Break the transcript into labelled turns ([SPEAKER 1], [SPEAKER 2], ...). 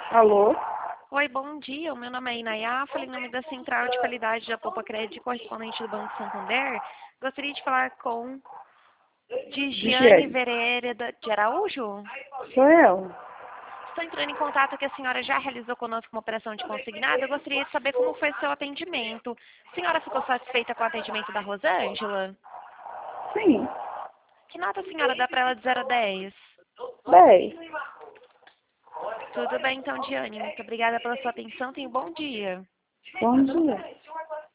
[SPEAKER 1] Alô?
[SPEAKER 2] Oi, bom dia. O meu nome é Inayá, falei em nome da Central de Qualidade da Poupa Crédito, correspondente do Banco Santander. Gostaria de falar com Digiane
[SPEAKER 1] Gigiane.
[SPEAKER 2] Vereda de Araújo.
[SPEAKER 1] Sou eu.
[SPEAKER 2] Estou entrando em contato que a senhora já realizou conosco uma operação de consignado. Eu gostaria de saber como foi seu atendimento. A senhora ficou satisfeita com o atendimento da Rosângela?
[SPEAKER 1] Sim.
[SPEAKER 2] Que nota a senhora dá para ela de 0 a 10?
[SPEAKER 1] 10.
[SPEAKER 2] Tudo bem então, Diane. Muito obrigada pela sua atenção. Tenha um bom dia.
[SPEAKER 1] Bom dia.